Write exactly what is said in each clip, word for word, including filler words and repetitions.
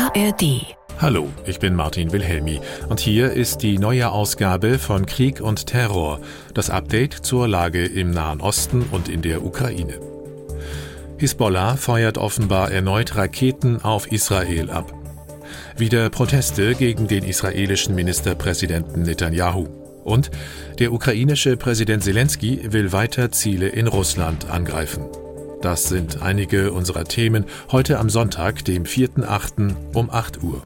A R D. Hallo, ich bin Martin Wilhelmi und hier ist die neue Ausgabe von Krieg und Terror, das Update zur Lage im Nahen Osten und in der Ukraine. Hisbollah feuert offenbar erneut Raketen auf Israel ab. Wieder Proteste gegen den israelischen Ministerpräsidenten Netanyahu. Und der ukrainische Präsident Selenskyj will weiter Ziele in Russland angreifen. Das sind einige unserer Themen heute am Sonntag, dem vierten achten um acht Uhr.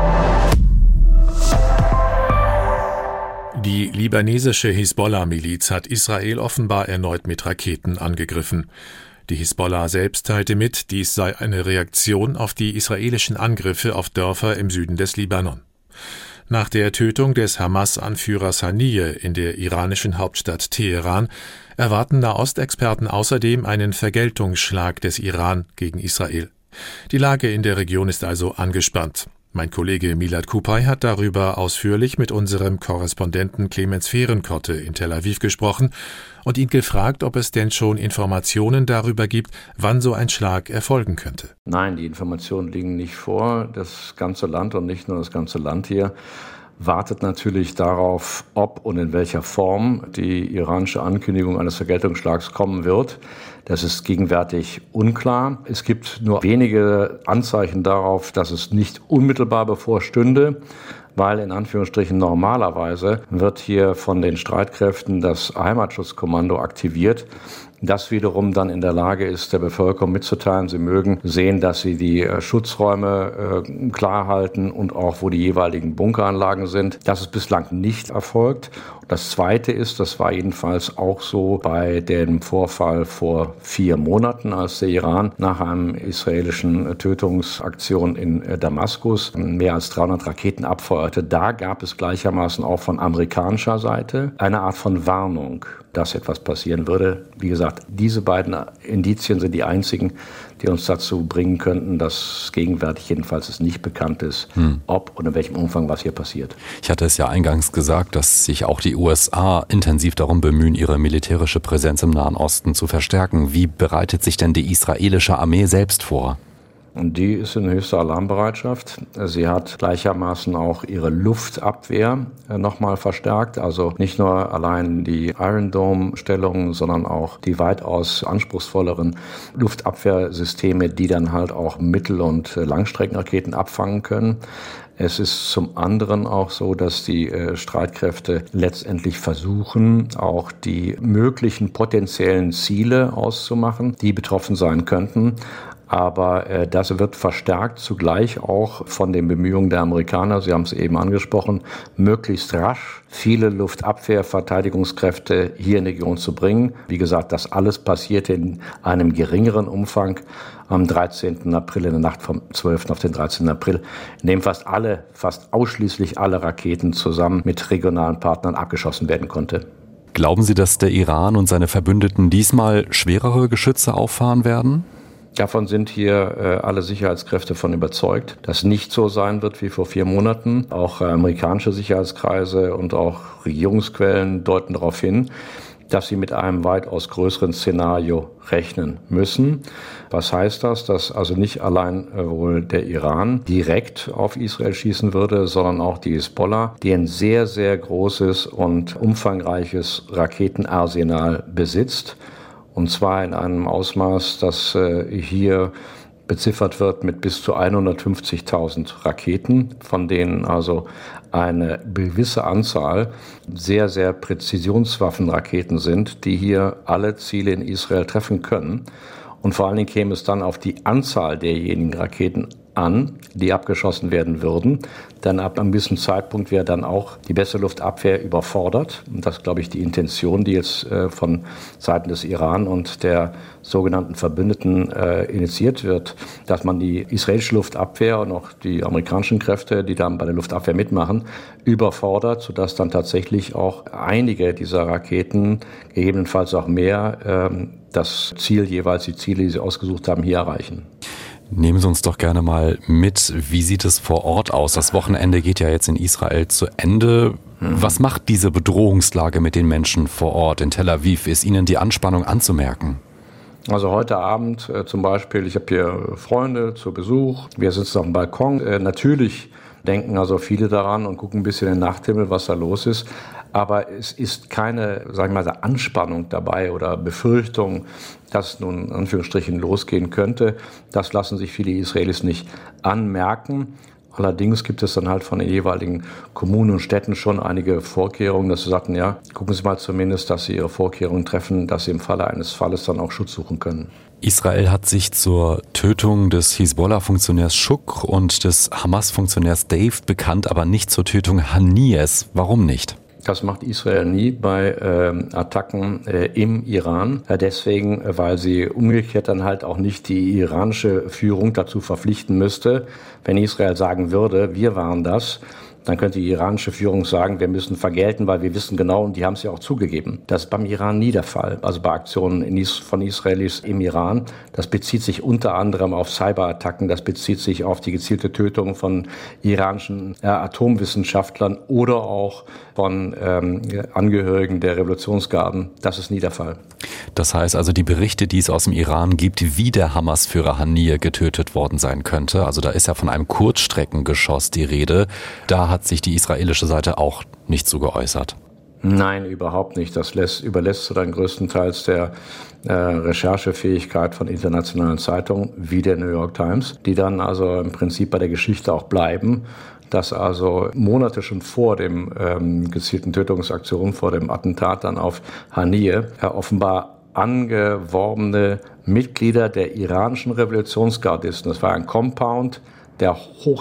Die libanesische Hisbollah-Miliz hat Israel offenbar erneut mit Raketen angegriffen. Die Hisbollah selbst teilte mit, dies sei eine Reaktion auf die israelischen Angriffe auf Dörfer im Süden des Libanon. Nach der Tötung des Hamas-Anführers Haniyeh in der iranischen Hauptstadt Teheran erwarten Nahostexperten außerdem einen Vergeltungsschlag des Iran gegen Israel. Die Lage in der Region ist also angespannt. Mein Kollege Milad Kupay hat darüber ausführlich mit unserem Korrespondenten Clemens Fehrenkotte in Tel Aviv gesprochen und ihn gefragt, ob es denn schon Informationen darüber gibt, wann so ein Schlag erfolgen könnte. Nein, die Informationen liegen nicht vor. Das ganze Land und nicht nur das ganze Land hier wartet natürlich darauf, ob und in welcher Form die iranische Ankündigung eines Vergeltungsschlags kommen wird. Das ist gegenwärtig unklar. Es gibt nur wenige Anzeichen darauf, dass es nicht unmittelbar bevorstünde, weil in Anführungsstrichen normalerweise wird hier von den Streitkräften das Heimatschutzkommando aktiviert, das wiederum dann in der Lage ist, der Bevölkerung mitzuteilen, sie mögen sehen, dass sie die äh, Schutzräume äh, klar halten und auch, wo die jeweiligen Bunkeranlagen sind. Das ist bislang nicht erfolgt. Das Zweite ist, das war jedenfalls auch so bei dem Vorfall vor vier Monaten, als der Iran nach einer israelischen Tötungsaktion in äh, Damaskus mehr als dreihundert Raketen abfeuerte. Da gab es gleichermaßen auch von amerikanischer Seite eine Art von Warnung, dass etwas passieren würde. Wie gesagt, diese beiden Indizien sind die einzigen, die uns dazu bringen könnten, dass gegenwärtig jedenfalls es nicht bekannt ist, hm. ob und in welchem Umfang was hier passiert. Ich hatte es ja eingangs gesagt, dass sich auch die U S A intensiv darum bemühen, ihre militärische Präsenz im Nahen Osten zu verstärken. Wie bereitet sich denn die israelische Armee selbst vor? Und die ist in höchster Alarmbereitschaft. Sie hat gleichermaßen auch ihre Luftabwehr nochmal verstärkt. Also nicht nur allein die Iron Dome-Stellungen, sondern auch die weitaus anspruchsvolleren Luftabwehrsysteme, die dann halt auch Mittel- und Langstreckenraketen abfangen können. Es ist zum anderen auch so, dass die äh, Streitkräfte letztendlich versuchen, auch die möglichen potenziellen Ziele auszumachen, die betroffen sein könnten. Aber äh, das wird verstärkt zugleich auch von den Bemühungen der Amerikaner, Sie haben es eben angesprochen, möglichst rasch viele Luftabwehr-Verteidigungskräfte hier in die Region zu bringen. Wie gesagt, das alles passierte in einem geringeren Umfang am dreizehnten April, in der Nacht vom zwölften auf den dreizehnten April, in dem fast alle, fast ausschließlich alle Raketen zusammen mit regionalen Partnern abgeschossen werden konnte. Glauben Sie, dass der Iran und seine Verbündeten diesmal schwerere Geschütze auffahren werden? Davon sind hier äh, alle Sicherheitskräfte von überzeugt, dass nicht so sein wird wie vor vier Monaten. Auch äh, amerikanische Sicherheitskreise und auch Regierungsquellen deuten darauf hin, dass sie mit einem weitaus größeren Szenario rechnen müssen. Was heißt das? Dass also nicht allein äh, wohl der Iran direkt auf Israel schießen würde, sondern auch die Hisbollah, die ein sehr, sehr großes und umfangreiches Raketenarsenal besitzt. Und zwar in einem Ausmaß, das äh, hier beziffert wird mit bis zu hundertfünfzigtausend Raketen, von denen also eine gewisse Anzahl sehr, sehr Präzisionswaffenraketen sind, die hier alle Ziele in Israel treffen können. Und vor allen Dingen käme es dann auf die Anzahl derjenigen Raketen an, die abgeschossen werden würden. Denn ab einem gewissen Zeitpunkt wäre dann auch die bessere Luftabwehr überfordert. Und das ist, glaube ich, die Intention, die jetzt äh, von Seiten des Iran und der sogenannten Verbündeten äh, initiiert wird, dass man die israelische Luftabwehr und auch die amerikanischen Kräfte, die dann bei der Luftabwehr mitmachen, überfordert, sodass dann tatsächlich auch einige dieser Raketen, gegebenenfalls auch mehr, ähm, das Ziel, jeweils die Ziele, die sie ausgesucht haben, hier erreichen. Nehmen Sie uns doch gerne mal mit, wie sieht es vor Ort aus? Das Wochenende geht ja jetzt in Israel zu Ende. Was macht diese Bedrohungslage mit den Menschen vor Ort in Tel Aviv? Ist Ihnen die Anspannung anzumerken? Also heute Abend äh, zum Beispiel, ich habe hier Freunde zu Besuch, wir sitzen auf dem Balkon. Äh, natürlich denken also viele daran und gucken ein bisschen in den Nachthimmel, was da los ist. Aber es ist keine, sagen wir mal, Anspannung dabei oder Befürchtung, dass nun in Anführungsstrichen losgehen könnte. Das lassen sich viele Israelis nicht anmerken. Allerdings gibt es dann halt von den jeweiligen Kommunen und Städten schon einige Vorkehrungen, dass sie sagten, ja, gucken Sie mal zumindest, dass Sie Ihre Vorkehrungen treffen, dass Sie im Falle eines Falles dann auch Schutz suchen können. Israel hat sich zur Tötung des Hisbollah-Funktionärs Shuk und des Hamas-Funktionärs Dave bekannt, aber nicht zur Tötung Haniyehs. Warum nicht? Das macht Israel nie bei äh, Attacken äh, im Iran. Ja, deswegen, weil sie umgekehrt dann halt auch nicht die iranische Führung dazu verpflichten müsste. Wenn Israel sagen würde, wir waren das, dann könnte die iranische Führung sagen, wir müssen vergelten, weil wir wissen genau, und die haben es ja auch zugegeben. Das ist beim Iran nie der Fall. Also bei Aktionen in Is- von Israelis im Iran. Das bezieht sich unter anderem auf Cyberattacken, das bezieht sich auf die gezielte Tötung von iranischen äh, Atomwissenschaftlern oder auch von ähm, Angehörigen der Revolutionsgarden. Das ist nie der Fall. Das heißt also, die Berichte, die es aus dem Iran gibt, wie der Hamas-Führer Haniyeh getötet worden sein könnte, also da ist ja von einem Kurzstreckengeschoss die Rede, da hat sich die israelische Seite auch nicht so geäußert. Nein, überhaupt nicht. Das lässt, überlässt du dann größtenteils der äh, Recherchefähigkeit von internationalen Zeitungen wie der New York Times, die dann also im Prinzip bei der Geschichte auch bleiben, dass also Monate schon vor dem ähm, gezielten Tötungsaktion, vor dem Attentat dann auf Haniyeh, äh, offenbar angeworbene Mitglieder der iranischen Revolutionsgardisten, das war ein Compound, der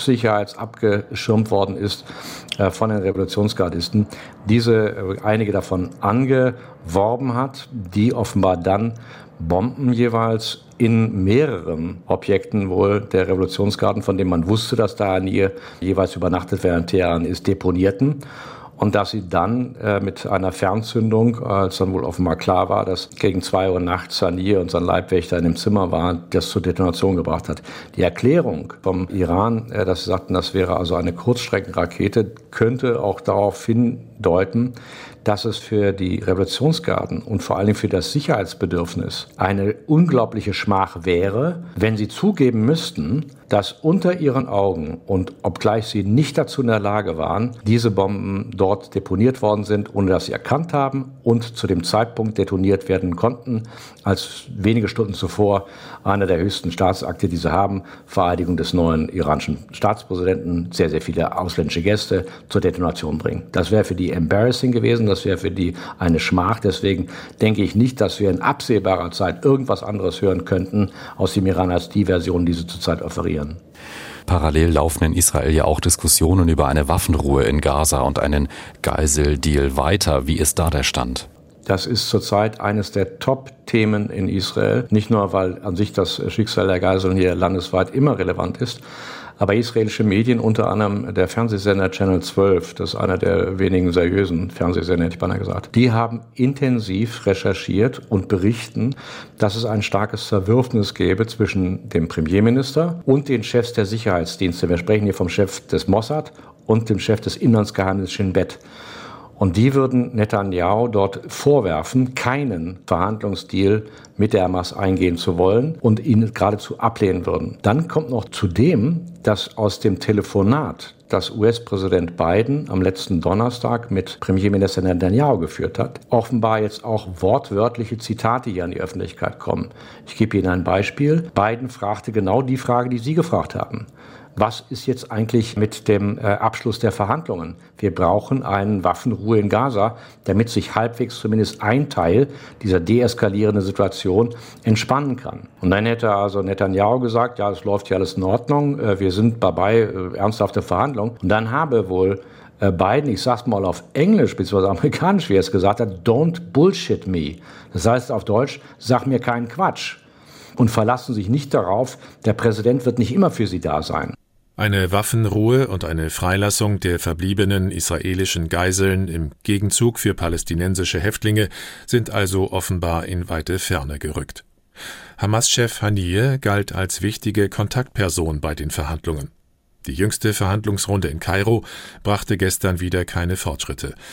hochsicherheitsabgeschirmt worden ist äh, von den Revolutionsgardisten, diese äh, einige davon angeworben hat, die offenbar dann Bomben jeweils in mehreren Objekten wohl der Revolutionsgarden, von denen man wusste, dass da Haniyeh jeweils übernachtet während Teheran ist, deponierten. Und dass sie dann äh, mit einer Fernzündung, als dann wohl offenbar klar war, dass gegen zwei Uhr nachts Haniyeh und sein Leibwächter in dem Zimmer waren, das zur Detonation gebracht hat. Die Erklärung vom Iran, äh, dass sie sagten, das wäre also eine Kurzstreckenrakete, könnte auch darauf hindeuten, dass es für die Revolutionsgarden und vor allem für das Sicherheitsbedürfnis eine unglaubliche Schmach wäre, wenn sie zugeben müssten, dass unter ihren Augen und obgleich sie nicht dazu in der Lage waren, diese Bomben dort deponiert worden sind, ohne dass sie erkannt haben und zu dem Zeitpunkt detoniert werden konnten, als wenige Stunden zuvor einer der höchsten Staatsakte, die sie haben, Vereidigung des neuen iranischen Staatspräsidenten, sehr, sehr viele ausländische Gäste zur Detonation bringen. Das wäre für die embarrassing gewesen, das wäre für die eine Schmach. Deswegen denke ich nicht, dass wir in absehbarer Zeit irgendwas anderes hören könnten aus dem Iran als die Version, die sie zurzeit offerieren. Parallel laufen in Israel ja auch Diskussionen über eine Waffenruhe in Gaza und einen Geiseldeal weiter. Wie ist da der Stand? Das ist zurzeit eines der Top-Themen in Israel. Nicht nur, weil an sich das Schicksal der Geiseln hier landesweit immer relevant ist, aber israelische Medien, unter anderem der Fernsehsender Channel zwölf, das ist einer der wenigen seriösen Fernsehsender, hätte ich beinahe gesagt, die haben intensiv recherchiert und berichten, dass es ein starkes Zerwürfnis gäbe zwischen dem Premierminister und den Chefs der Sicherheitsdienste. Wir sprechen hier vom Chef des Mossad und dem Chef des Inlandsgeheimnisses Shin Bet. Und die würden Netanyahu dort vorwerfen, keinen Verhandlungsdeal mit der Hamas eingehen zu wollen und ihn geradezu ablehnen würden. Dann kommt noch zudem, dass aus dem Telefonat, das U S-Präsident Biden am letzten Donnerstag mit Premierminister Netanyahu geführt hat, offenbar jetzt auch wortwörtliche Zitate hier an die Öffentlichkeit kommen. Ich gebe Ihnen ein Beispiel. Biden fragte genau die Frage, die Sie gefragt haben. Was ist jetzt eigentlich mit dem äh, Abschluss der Verhandlungen? Wir brauchen eine Waffenruhe in Gaza, damit sich halbwegs zumindest ein Teil dieser deeskalierenden Situation entspannen kann. Und dann hätte also Netanyahu gesagt, ja, es läuft ja alles in Ordnung, äh, wir sind dabei, äh, ernsthafte Verhandlungen. Und dann habe wohl äh, Biden, ich sag's mal auf Englisch, beziehungsweise amerikanisch, wie er es gesagt hat, don't bullshit me. Das heißt auf Deutsch, sag mir keinen Quatsch. Und verlassen sich nicht darauf, der Präsident wird nicht immer für sie da sein. Eine Waffenruhe und eine Freilassung der verbliebenen israelischen Geiseln im Gegenzug für palästinensische Häftlinge sind also offenbar in weite Ferne gerückt. Hamas-Chef Haniyeh galt als wichtige Kontaktperson bei den Verhandlungen. Die jüngste Verhandlungsrunde in Kairo brachte gestern wieder keine Fortschritte.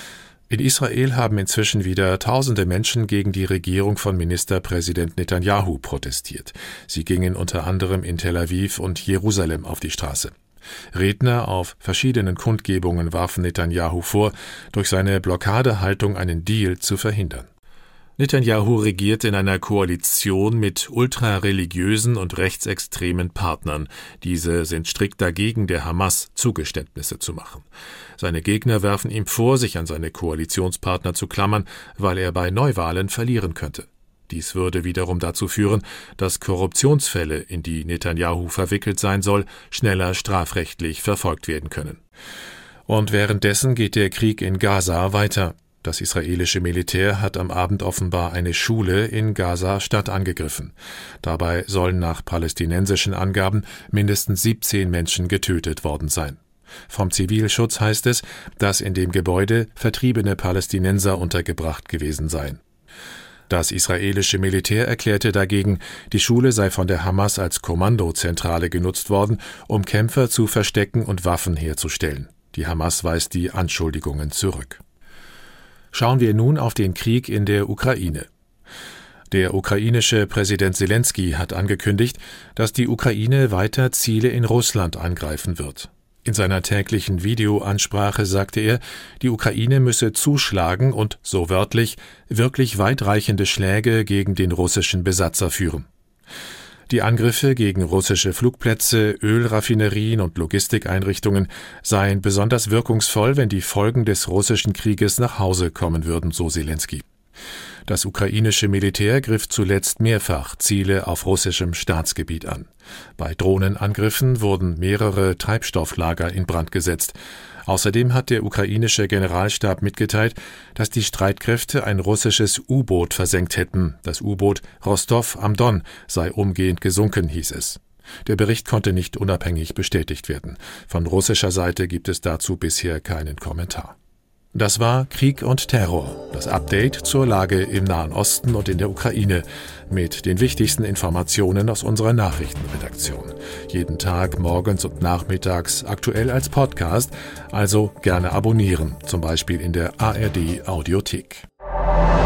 In Israel haben inzwischen wieder tausende Menschen gegen die Regierung von Ministerpräsident Netanyahu protestiert. Sie gingen unter anderem in Tel Aviv und Jerusalem auf die Straße. Redner auf verschiedenen Kundgebungen warfen Netanyahu vor, durch seine Blockadehaltung einen Deal zu verhindern. Netanyahu regiert in einer Koalition mit ultrareligiösen und rechtsextremen Partnern. Diese sind strikt dagegen, der Hamas Zugeständnisse zu machen. Seine Gegner werfen ihm vor, sich an seine Koalitionspartner zu klammern, weil er bei Neuwahlen verlieren könnte. Dies würde wiederum dazu führen, dass Korruptionsfälle, in die Netanyahu verwickelt sein soll, schneller strafrechtlich verfolgt werden können. Und währenddessen geht der Krieg in Gaza weiter. Das israelische Militär hat am Abend offenbar eine Schule in Gaza-Stadt angegriffen. Dabei sollen nach palästinensischen Angaben mindestens siebzehn Menschen getötet worden sein. Vom Zivilschutz heißt es, dass in dem Gebäude vertriebene Palästinenser untergebracht gewesen seien. Das israelische Militär erklärte dagegen, die Schule sei von der Hamas als Kommandozentrale genutzt worden, um Kämpfer zu verstecken und Waffen herzustellen. Die Hamas weist die Anschuldigungen zurück. Schauen wir nun auf den Krieg in der Ukraine. Der ukrainische Präsident Selenskyj hat angekündigt, dass die Ukraine weiter Ziele in Russland angreifen wird. In seiner täglichen Videoansprache sagte er, die Ukraine müsse zuschlagen und, so wörtlich, wirklich weitreichende Schläge gegen den russischen Besatzer führen. Die Angriffe gegen russische Flugplätze, Ölraffinerien und Logistikeinrichtungen seien besonders wirkungsvoll, wenn die Folgen des russischen Krieges nach Hause kommen würden, so Selenskyj. Das ukrainische Militär griff zuletzt mehrfach Ziele auf russischem Staatsgebiet an. Bei Drohnenangriffen wurden mehrere Treibstofflager in Brand gesetzt. Außerdem hat der ukrainische Generalstab mitgeteilt, dass die Streitkräfte ein russisches U-Boot versenkt hätten. Das U-Boot Rostov am Don sei umgehend gesunken, hieß es. Der Bericht konnte nicht unabhängig bestätigt werden. Von russischer Seite gibt es dazu bisher keinen Kommentar. Das war Krieg und Terror, das Update zur Lage im Nahen Osten und in der Ukraine mit den wichtigsten Informationen aus unserer Nachrichtenredaktion. Jeden Tag morgens und nachmittags aktuell als Podcast, also gerne abonnieren, zum Beispiel in der A R D Audiothek.